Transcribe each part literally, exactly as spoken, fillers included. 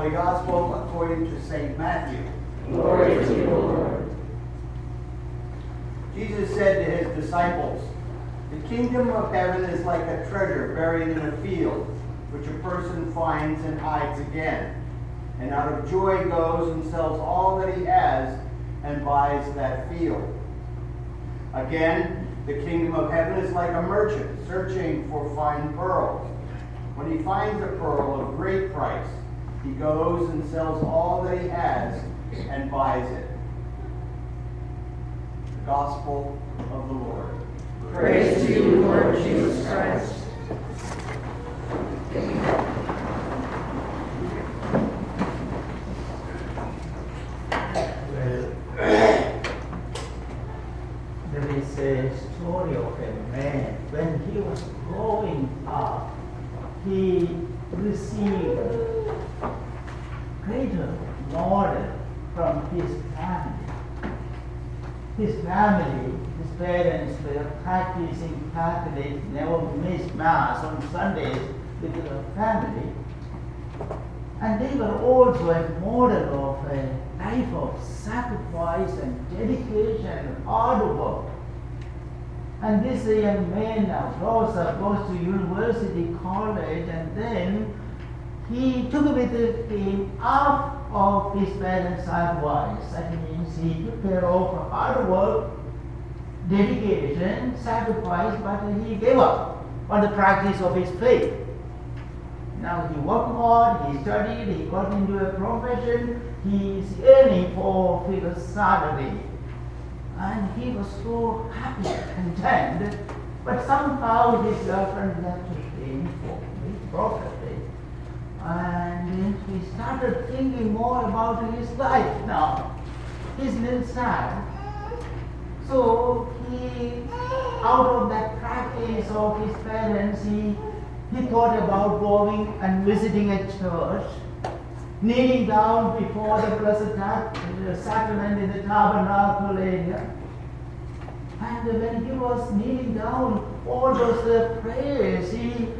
Holy Gospel according to Saint Matthew. Glory to you, Lord. Jesus said to his disciples, "The kingdom of heaven is like a treasure buried in a field, which a person finds and hides again, and out of joy goes and sells all that he has and buys that field. Again, the kingdom of heaven is like a merchant searching for fine pearls. When he finds a pearl of great price, he goes and sells all that he has and buys it." The Gospel of the Lord. Praise to you, Lord Jesus Christ. Well, there is a story of a man. When he was growing up, he received greater model from his family. His family, his parents were practicing Catholic, never missed Mass on Sundays with the family. And they were also a model of a life of sacrifice and dedication and hard work. And this young man now grows up, goes to university, college, and then he took with him half of his parents' advice. That means he took care of hard work, dedication, sacrifice, but he gave up on the practice of his faith. Now he worked hard, he studied, he got into a profession, he is earning for his salary. And he was so happy, content, but somehow his girlfriend left him for his property. And he started thinking more about his life now. He's a little sad. So he, out of that practice of his parents, he, he thought about going and visiting a church, kneeling down before the Blessed Sacrament in the tabernacle area. And when he was kneeling down, all those uh, prayers, he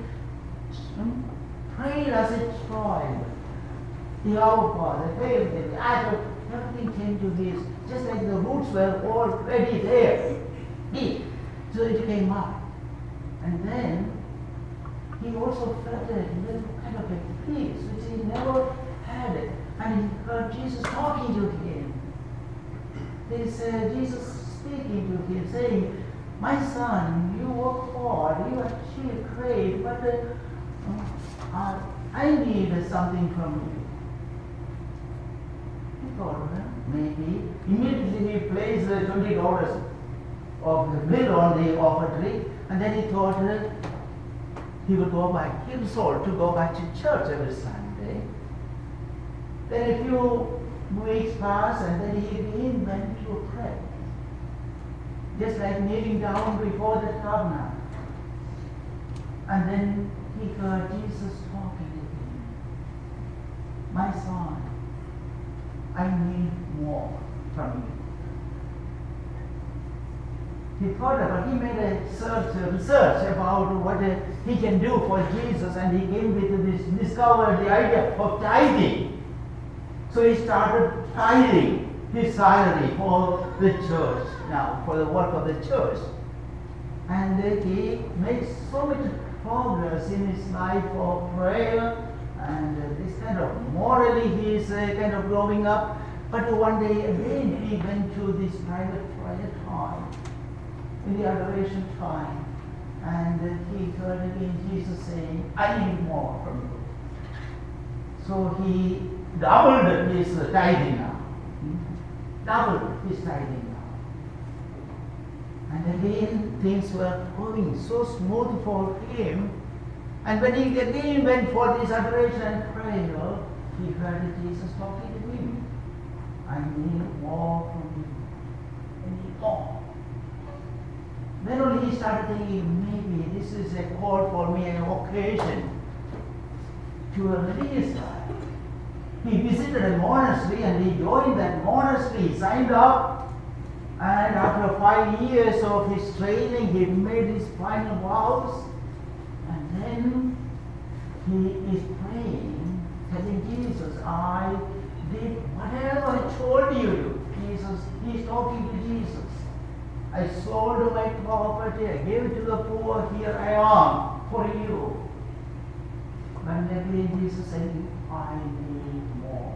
prayed as a child. The Our Father, Hail Mary, Advent, everything came to his, just like the roots were already there, deep. So it came up. And then he also felt a little kind of a peace, which he never had it. And he heard Jesus talking to him. This uh, Jesus speaking to him, saying, "My son, you work hard, you achieve great, but uh, uh, I need something from you." He thought, well, maybe. Immediately he placed uh, twenty dollars of the bill on the offering, and then he thought uh, he would go back. He resolved to go back to church every Sunday. Then a few weeks passed, and then he again went to pray. Just like kneeling down before the tabernacle. And then he heard Jesus talking to him. "My son, I need more from you." He thought about, he made a search, a research about what uh, he can do for Jesus, and he came with this, discovered the idea of tithing. So he started tithing his salary for the church now, for the work of the church. And uh, he made so much progress in his life of prayer, and uh, this kind of morally he is uh, kind of growing up. But one day again he went to this private prayer time, in the adoration time, and uh, he heard again Jesus saying, "I need more from you." So he doubled his uh, tithing now. Doubled his tithing now. And again things were going so smooth for him. And when he again went for this adoration and prayer, he heard Jesus talking to him. "I need more from you. I need more." Then only he started thinking, maybe this is a call for me, an occasion to a religious life. He visited a monastery and he joined that monastery, he signed up, and after five years of his training, he made his final vows, and then he is praying, telling Jesus, "I poverty, I gave it to the poor, here I am for you. But again Jesus said, I need more.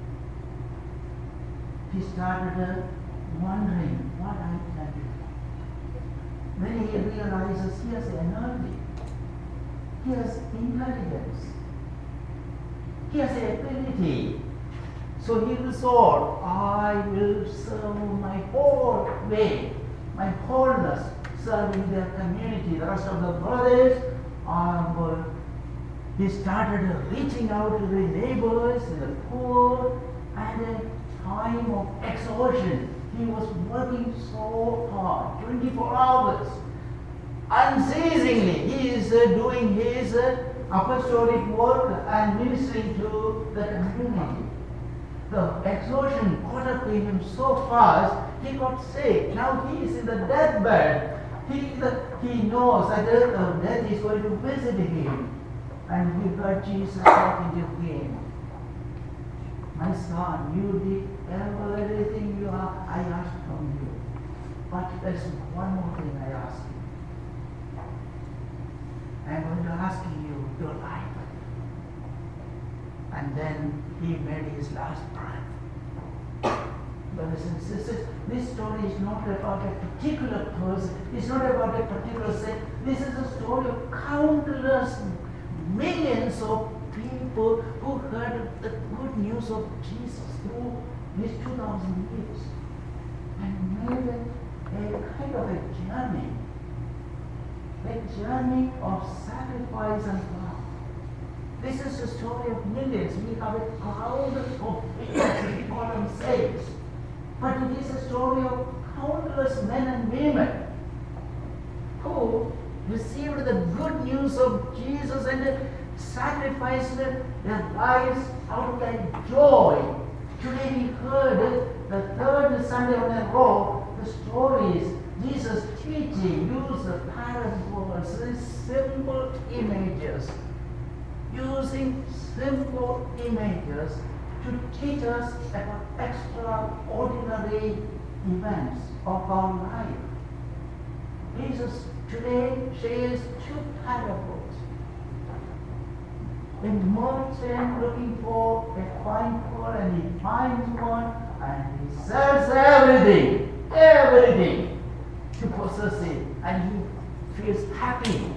He started wondering what I can do. Then he realizes he has energy, he has intelligence, he has ability. So he resolved, I will serve my whole way, my wholeness, serving their community. The rest of the brothers are, he started reaching out to the neighbors and the poor, and a time of exhaustion. He was working so hard, twenty-four hours, unceasingly. He is uh, doing his uh, apostolic work and ministering to the community. The exhaustion caught up in him so fast, he got sick. Now he is in the deathbed. He, the, he knows that the uh, death is going to visit him. And he heard Jesus talking to him. My son, you did everything you are, I asked from you. But there's one more thing I ask you. I'm going to ask you your life. And then he made his last breath. Brothers and sisters, this story is not about a particular person. It's not about a particular sect. This is a story of countless millions of people who heard the good news of Jesus through these two thousand years and made it a kind of a journey, a journey of sacrifice and love. This is the story of millions. We have a crowd of figures, we call them saints. But it is a story of countless men and women who received the good news of Jesus and sacrificed their lives out of that joy. Today we heard the third Sunday on a row, the stories, Jesus teaching, use the parables, these simple images, using simple images to teach us about extraordinary events of our life. Jesus today shares two parables. A merchant looking for a fine pearl, and he finds one and he sells everything, everything to possess it, and he feels happy.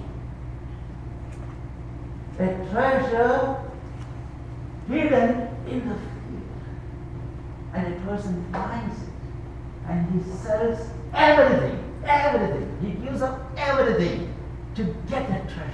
A treasure hidden in the field, and a person finds it and he sells everything, everything. He gives up everything to get that treasure.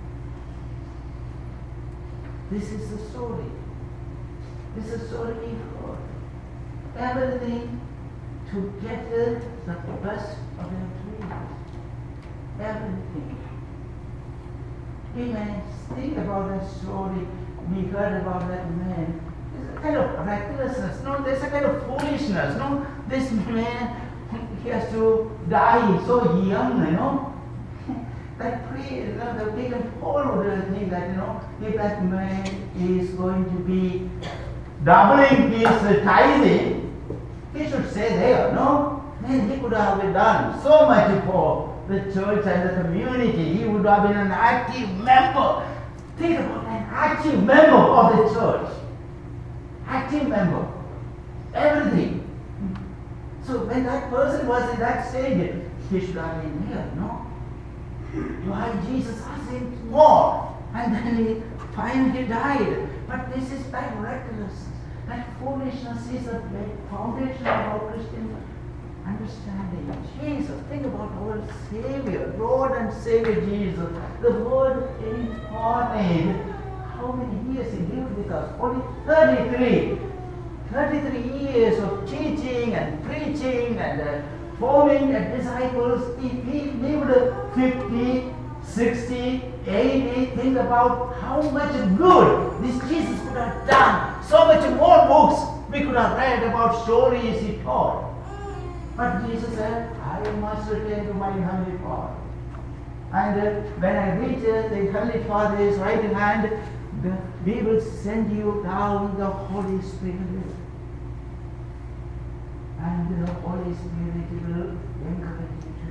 This is the story. This is the story we heard. Everything to get the best of their dreams. Everything. We may think about that story. We heard about that man. There's a kind of recklessness. No, there's a kind of foolishness. No, this man, he has to die so young, you know. That priest, you know, the pagan Paul would think that, you know, if that man is going to be doubling his tithing, he should stay there, no? Then he could have done so much for the church and the community. He would have been an active member. Think about an active member of the church. Active member. Everything. So when that person was in that stage, he should have been here, no? Why Jesus asked him more, and then he finally died. But this is that recklessness, that foolishness is the foundation of our Christian understanding. Jesus, think about our Savior, Lord and Savior Jesus, the Word incarnate. How many years he lived with us? Only thirty-three. thirty-three years of teaching and preaching and uh, forming uh, disciples. If he lived fifty, sixty, eighty, think about how much good this Jesus could have done. So much more books we could have read about stories he taught. But Jesus said, I must return to my Heavenly Father. And uh, when I reach uh, the Heavenly Father's right hand, the, we will send you down the Holy Spirit. And the Holy Spirit will encourage you to do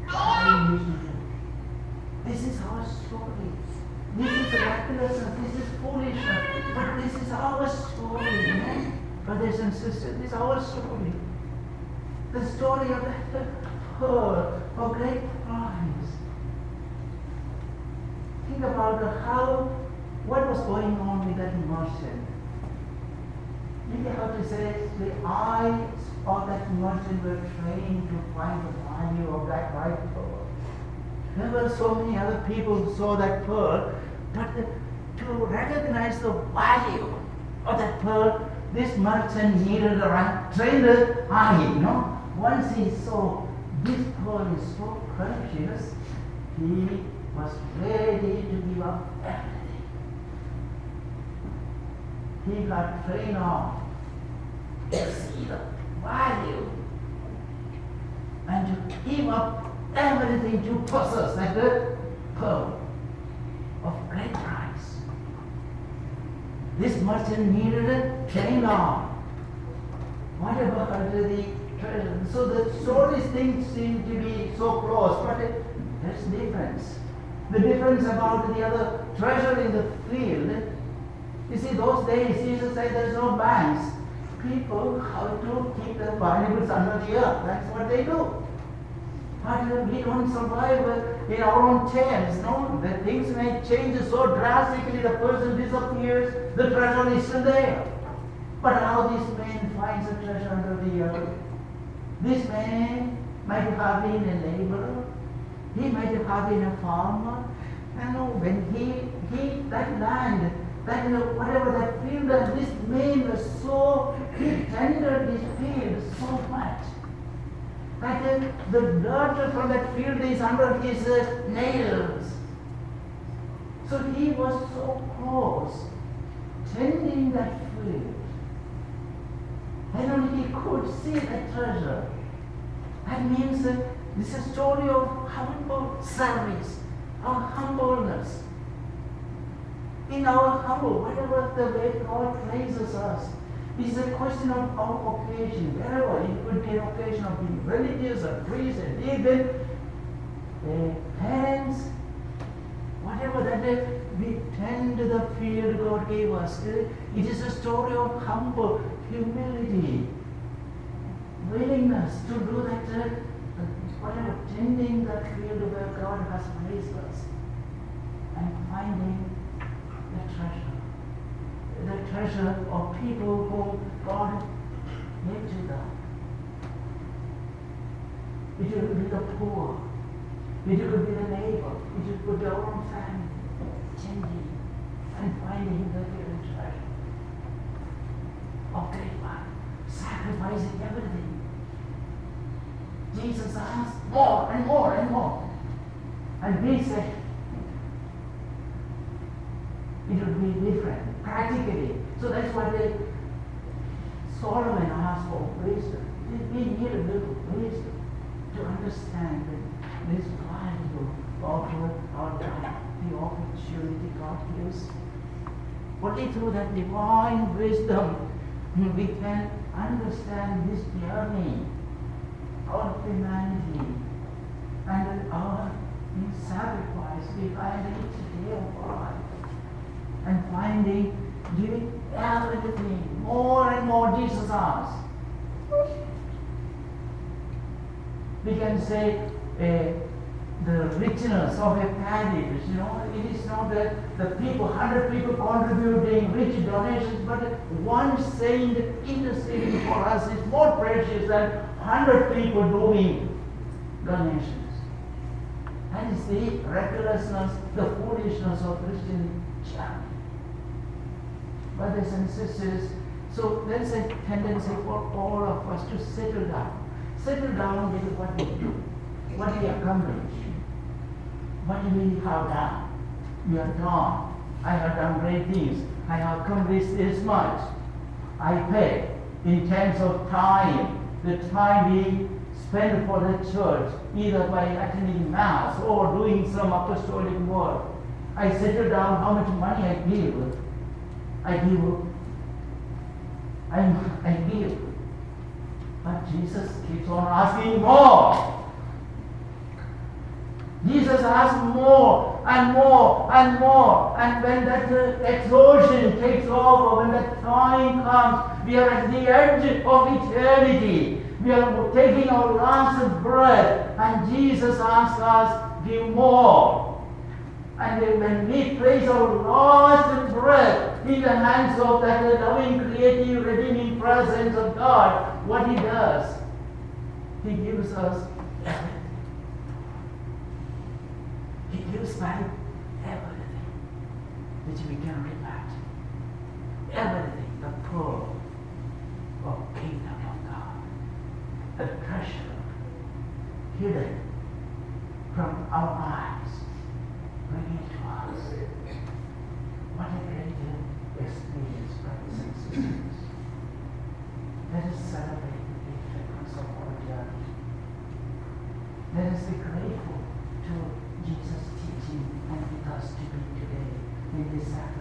trying to do. This is our story. This is recklessness. This is foolishness. But this is our story, you know? Brothers and sisters, this is our story. The story of the pearl of great price. Think about how, what was going on with that merchant. You have to say the eyes of that merchant were trained to find the value of that right pearl. There were so many other people who saw that pearl, but the, to recognize the value of that pearl, this merchant needed a right trained eye, you know. Once he saw this pearl is so precious, he was ready to give up everything. He got trained on to see the value and to give up everything to possess that pearl of great price. This merchant needed a trained on. What about the treasure? So the stories things seem to be so close, but it, there's difference. The difference about the other treasure in the field. You see, those days Jesus said there's no banks. People have to keep their valuables under the earth. That's what they do. But we don't survive in our own terms. No, the things may change so drastically. The person disappears. The treasure is still there. But how this man finds a treasure under the earth? This man might have been a laborer. He might have been a farmer. And when he he that land, that you know, whatever that field, and this man was so he tended his field so much that uh, the dirt from that field is under his uh, nails. So he was so close, tending that field. And only he could see that treasure. That means uh, this is a story of humble service, our humbleness. In our humble, whatever the way God raises us, it's a question of our occasion. Wherever it could be an occasion of being religious or priest and even uh, parents, whatever that is, we tend to the field God gave us. It is a story of humble humility, willingness to do that, uh, whatever, tending that field where God has placed us and finding the treasure. The treasure of people whom God gave to them. It could be the poor. It could be the neighbor. It could be our own family. Tending and finding the hidden treasure of great one. Sacrificing everything. Jesus asked more and more and more. And we said, it would be different, practically. So that's why they, Solomon asked for wisdom. We need a little wisdom to understand this value of our life, the opportunity God gives. Only through that divine wisdom we can understand this journey of humanity and our sacrifice behind each day of life. And finding, giving everything, more and more Jesus asks. We can say uh, the richness of a parish, you know, it is not that the people, one hundred people contributing rich donations, but one saint interceding for us is more precious than one hundred people doing donations. That is the recklessness, the foolishness of Christian charity. Brothers and sisters, so there's a tendency for all of us to settle down. Settle down with what we do, what we accomplish, what we have done. We are done. I have done great things. I have accomplished this much. I pay in terms of time, the time we spend for the church, either by attending Mass or doing some apostolic work. I settle down how much money I give. I give. I, I give. But Jesus keeps on asking more. Jesus asks more and more and more. And when that uh, exhaustion takes over, when that time comes, we are at the edge of eternity. We are taking our last breath, and Jesus asks us, give more. And when we place our last breath in the hands of that loving, creative, redeeming presence of God, what He does, He gives us everything. He gives back everything which we can imagine. Everything, the pearl of kingdom of God. The treasure hidden from our eyes. Bring it to us. What a great experience, brothers and sisters. Let us celebrate the difference of our journey. Let us be grateful to Jesus' teaching and with us to be today in this sacrament.